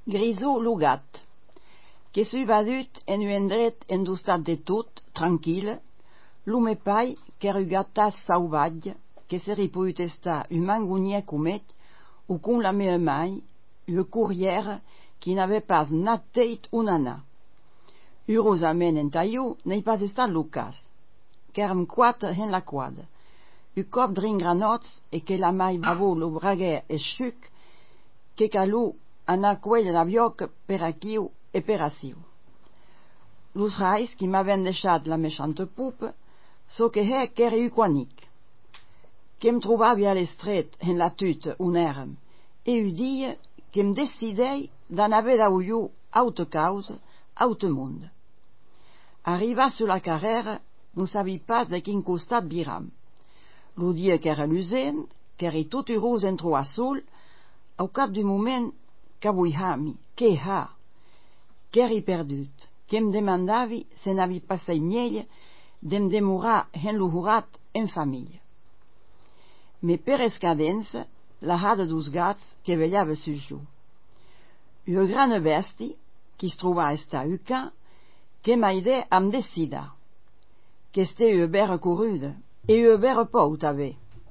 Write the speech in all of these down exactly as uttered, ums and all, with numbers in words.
Grisou lo gat, que sui vadut en un endret endustat de tot, tranquille, lo me pai qu'er u gatas sauvatge, que se riput estar un mangonier comet, ou con la mea mai, u courrière qui n'avait pas na teit un ana. Heurosament en taiu n'ei pas estat lo cas, qu'èrem quatre en la quadra, u cop dringranots e que la mai avò lo braguer eschuc, que calou anar quell rabioc per aquiu e per aciu. Los rais qui m'aven deixat la mechante pupa, so que he qu'ère u quanic, qu'em trobavi a l'estret en la tute unèrem, e u dia qu'em decidei d'anaver dauiu aute causa, aute monde. Arriba sur la carrera, non savi pas de quin costat viram. Lo dia qu'ère lusent, qu'ère tot urós entro a sol, au cap du moment qu'avuihami, que ha, qu'ère perdut, qu'em demandavi se n'avi pas senyella d'em demorar en lo jurat en família. Me per escadença, la hada dos gats que vellava sus jo. Ua grana besti, qui se troba estar u can, que m'aidè a me decidar, qu'este ua bera corruda, e ua bera pou tanben.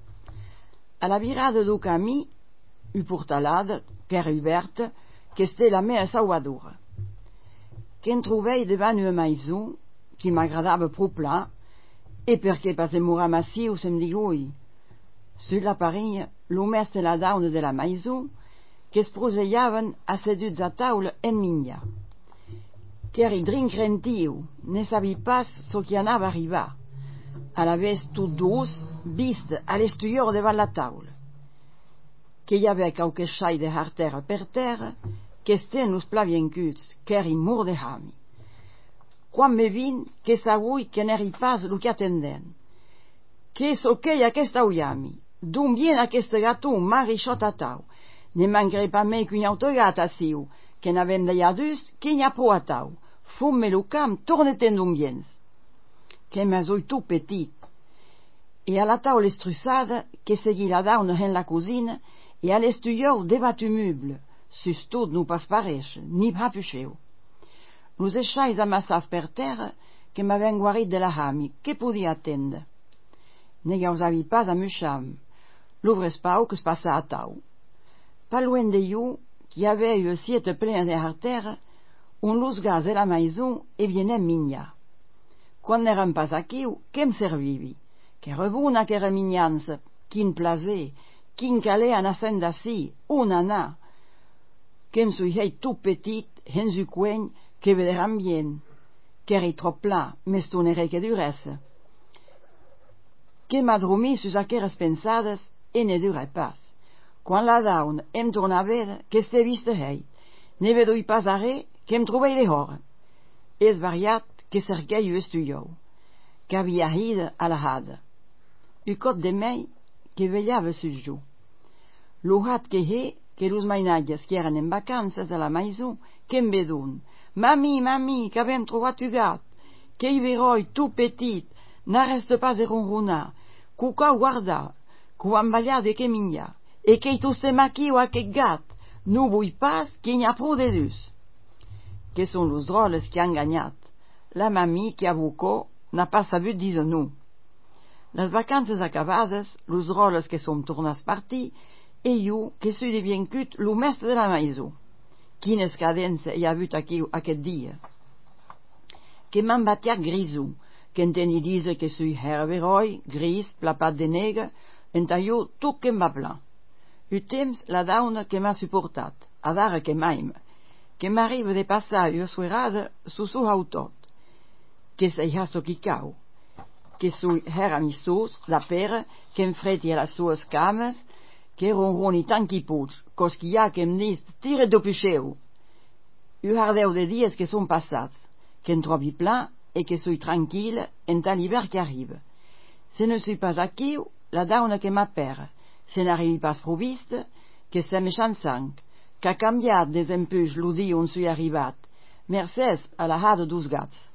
A la virada do camí, u portalada, qu'era uberta, qu'este la mea sauadora. Qu'en trobei davant ua maison, qui m'agradava pro plan, e perché pas demorar massiu se me digui. Sur la parinha, lo mestre e la dauna de la maison, qu'es proseiaven asseduts a taula en minha. Qu'eri drincrentiu, ne savi pas so qui anava arribar. A la vez tot dos, vist a l'estuior davant la taula. Que hi havia quauque xai de hartera per terra, qu'esten los plaviencuts, qu'eri mor de hami. Quan me vin, que savui que n'eri pas lo que atenden. Que so qu'ei aquesta uiami, d'on vien aquesta gaton marichot a tau, ne manqueré pas mai qu'un autre gat aciu, que n'avem d'allà dus, que n'hi ha pro a tau, fum-me lo cam, torne-ten d'on viens. Que m'azoi tout petit, e a la taula estrussada, que segui la dauna en la cosina, e a l'estuior debat un meuble, sus tot non pas pareix, ni hapucheu. Los eixais amassats per terra, que m'aven guarit de la hami, que podia atendre. Ne gausavi pas a mucham, l'ovrespau que es passa a tau. Pas loin de yo, qui avait eu siete plein de hartera, on los gaz de la maison e vienem minya. Quan n'érem pas aquiu, qu'em servivi, qu'era bona qu'era minyança, quin plaser, quin calé an ascend d'ací, un anar, qu'em suihei tout petit, hens u cueny, que vederam bien, qu'eri trop pla, mes tonere que duresse. Que m'adromi sus aqueres pensades, e ne dure pas. Quan la daun em torna a ver, qu'este viste hei, ne vedoi pas are, qu'em trobei de hora. Es variat que cerquei u estuiou, qu'havia hida a la hada. U cop de mei, que vellava sus jo. Lo hat que he, que los mainatges qui eren en vacances de la maison, qu'em vedon. Mami, mami, qu'avem trobat u gat, que hi veroi tout petit, n'arreste pas de ronronar, qu'u cau guardar, qu'u amballar de que minya, e que hi tostem aquiu aquest gat, no vull pas que n'hi ha pro de dus. Que son los droles qui han ganyat, la mami qui avocó n'a pas sabut dir non. Les vacances acabades, los droles que som tornats partir, e jo que sui deviencut lo mestre de la maison. Quines cadences hi ha hagut aquí aquest dia. Que m'han batiat grisou, que en teni dise que sui herberoi, gris, plapat de negre, enta jo tot que em va plan. U temps la dauna que m'ha suportat, a dara que maim, que m'arriba de passar ua suerada sus su autot, que se hi ha so qui cau, que sui her amistós, la pera, que em freti a les sues cames, que ronroni tant qui pots, cos qui ha que em dis tire do puxeu. U hardeu de dies que son passats, que en trobi plan e que sui tranquille enta l'hivern que arriba. Se ne sui pas aquiu, la dauna que m'apera, se n'arrivi pas proviste, que se mechant sang, qu'a canviat des empuix lo dia on sui arribat, mercès a la hada dos gats.